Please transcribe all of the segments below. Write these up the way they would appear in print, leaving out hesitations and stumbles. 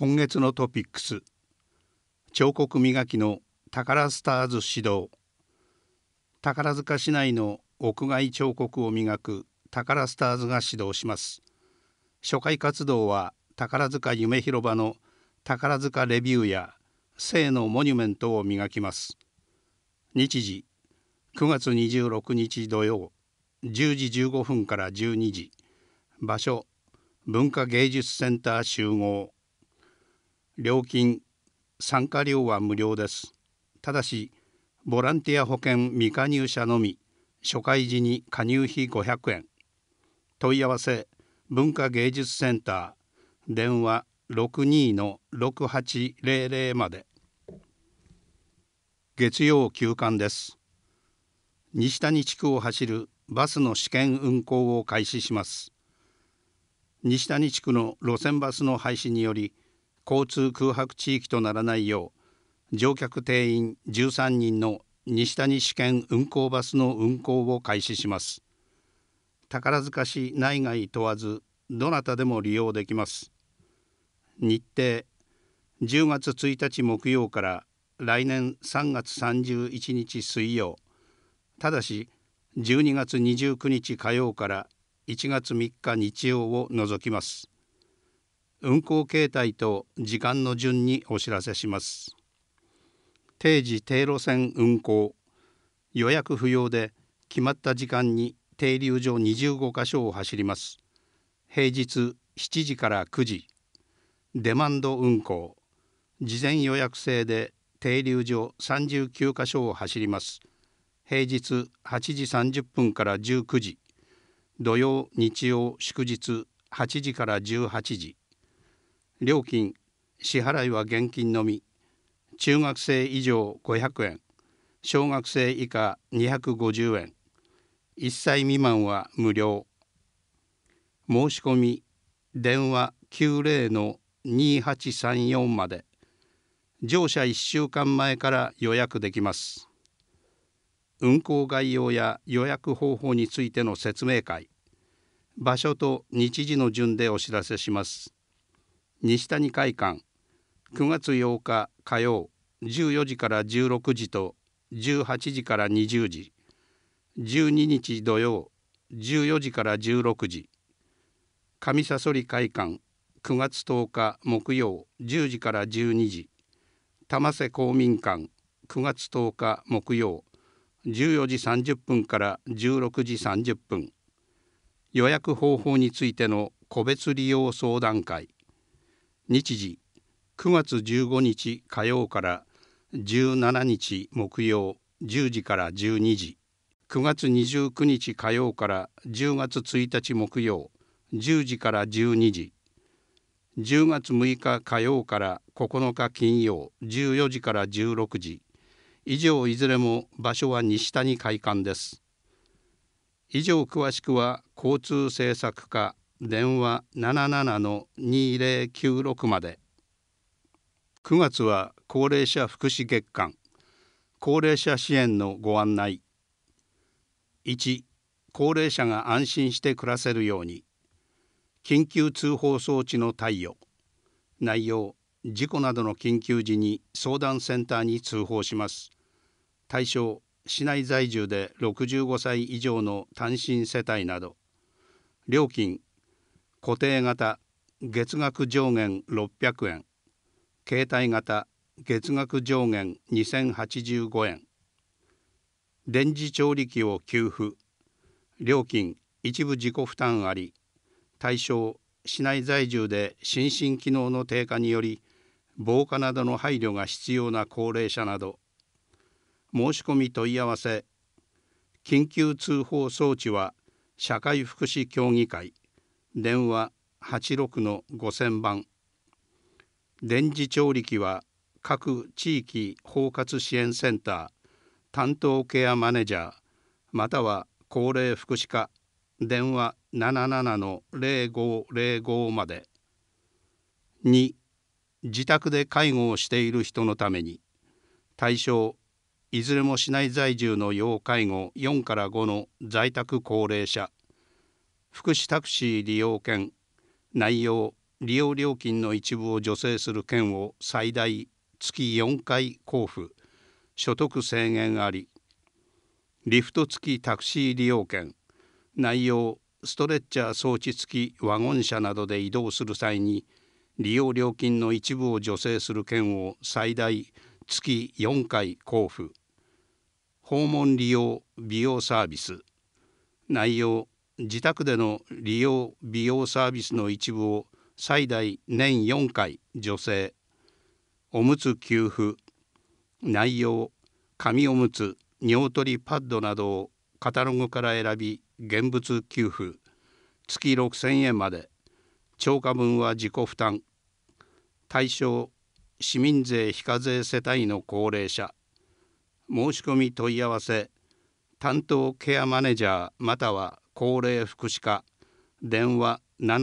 今月のトピックス、彫刻磨きの宝スターズ始動。宝塚市内の屋外彫刻を磨く宝スターズが始動します。初回活動は宝塚夢広場の宝塚レビューや聖のモニュメントを磨きます。日時9月26日土曜10時15分から12時。場所文化芸術センター集合。料金参加料は無料です。ただしボランティア保険未加入者のみ、初回時に加入費500円。問い合わせ文化芸術センター、電話 62-6800 まで。月曜休館です。西谷地区を走るバスの試験運行を開始します。西谷地区の路線バスの廃止により交通空白地域とならないよう、乗客定員13人の西谷試験運行バスの運行を開始します。宝塚市内外問わずどなたでも利用できます。日程10月1日木曜から来年3月31日水曜。ただし12月29日火曜から1月3日日曜を除きます。運行形態と時間の順にお知らせします。定時定路線運行。予約不要で決まった時間に停留所25カ所を走ります。平日7時から9時。デマンド運行。事前予約制で停留所39カ所を走ります。平日8時30分から19時。土曜日曜祝日8時から18時。料金支払いは現金のみ。中学生以上500円、小学生以下250円、1歳未満は無料。申し込み電話 90-2834 まで。乗車1週間前から予約できます。運行概要や予約方法についての説明会。場所と日時の順でお知らせします。西谷会館、9月8日火曜14時から16時と18時から20時。12日土曜14時から16時。上佐反会館、9月10日木曜10時から12時。玉瀬公民館、9月10日木曜14時30分から16時30分。予約方法についての個別利用相談会。日時9月15日火曜から17日木曜10時から12時。9月29日火曜から10月1日木曜10時から12時。10月6日火曜から9日金曜14時から16時。以上いずれも場所は西谷会館です。以上詳しくは交通政策課電話 77-2096 まで。9月は高齢者福祉月間。高齢者支援のご案内。1、高齢者が安心して暮らせるように。緊急通報装置の貸与。内容、事故などの緊急時に相談センターに通報します。対象、市内在住で65歳以上の単身世帯など。料金、固定型、月額上限600円。携帯型、月額上限2085円。電磁調理器を給付。料金、一部自己負担あり。対象、市内在住で心身機能の低下により防火などの配慮が必要な高齢者など。申し込み問い合わせ。緊急通報装置は社会福祉協議会。電話86-5000番。電磁調理器は各地域包括支援センター担当ケアマネージャーまたは高齢福祉課。電話 77-0505 まで。2、自宅で介護をしている人のために。対象、いずれも市内在住の要介護4から5の在宅高齢者。福祉タクシー利用券。内容、 利用料金の一部を助成する券を最大月4回交付、所得制限あり。リフト付きタクシー利用券、内容ストレッチャー装置付きワゴン車などで移動する際に利用料金の一部を助成する券を最大月4回交付。訪問利用美容サービス、内容自宅での利用美容サービスの一部を最大年4回助成。おむつ給付、内容紙おむつ、尿取りパッドなどをカタログから選び現物給付、月6,000円まで。超過分は自己負担。対象市民税非課税世帯の高齢者。申し込み問い合わせ担当ケアマネージャーまたは高齢福祉課、電話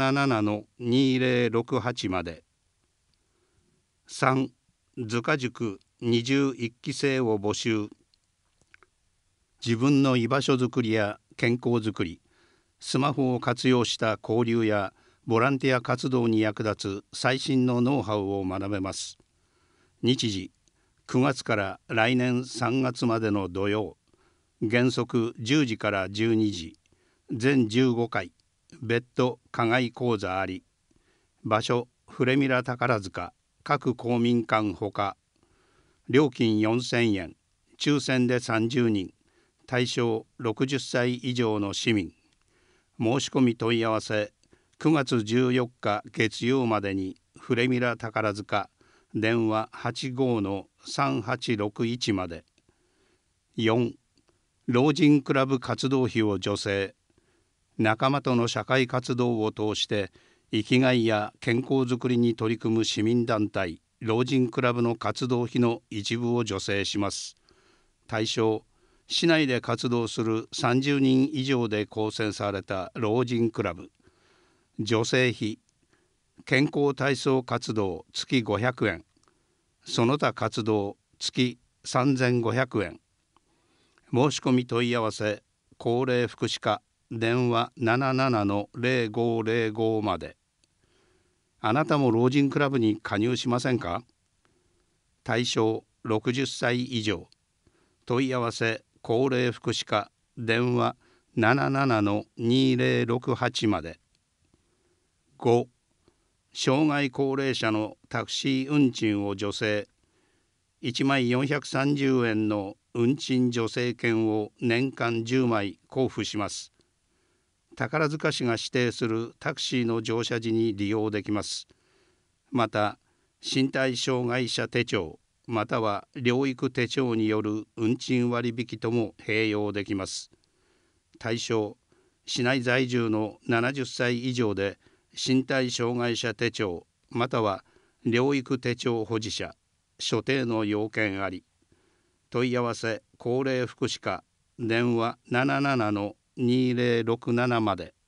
77-2068 まで。3. 図鑑塾21期生を募集。自分の居場所づくりや健康づくり、スマホを活用した交流やボランティア活動に役立つ最新のノウハウを学べます。日時9月から来年3月までの土曜、原則10時から12時、全15回、別途課外講座あり。場所フレミラ宝塚、各公民館ほか。料金4,000円、抽選で30人、対象60歳以上の市民。申し込み問い合わせ9月14日月曜までにフレミラ宝塚、電話 85-3861 まで。4. 老人クラブ活動費を助成。仲間との社会活動を通して生きがいや健康づくりに取り組む市民団体老人クラブの活動費の一部を助成します。対象市内で活動する30人以上で構成された老人クラブ。助成費健康体操活動月500円、その他活動月3,500円。申し込み問い合わせ高齢福祉課、電話 77-0505 まで。あなたも老人クラブに加入しませんか？対象60歳以上。問い合わせ高齢福祉課、電話 77-2068 まで。5. 障害高齢者のタクシー運賃を助成。1枚430円の運賃助成券を年間10枚交付します。宝塚市が指定するタクシーの乗車時に利用できます。また身体障害者手帳または療育手帳による運賃割引とも併用できます。対象市内在住の70歳以上で身体障害者手帳または療育手帳保持者、所定の要件あり。問い合わせ高齢福祉課、電話 77-2067 まで。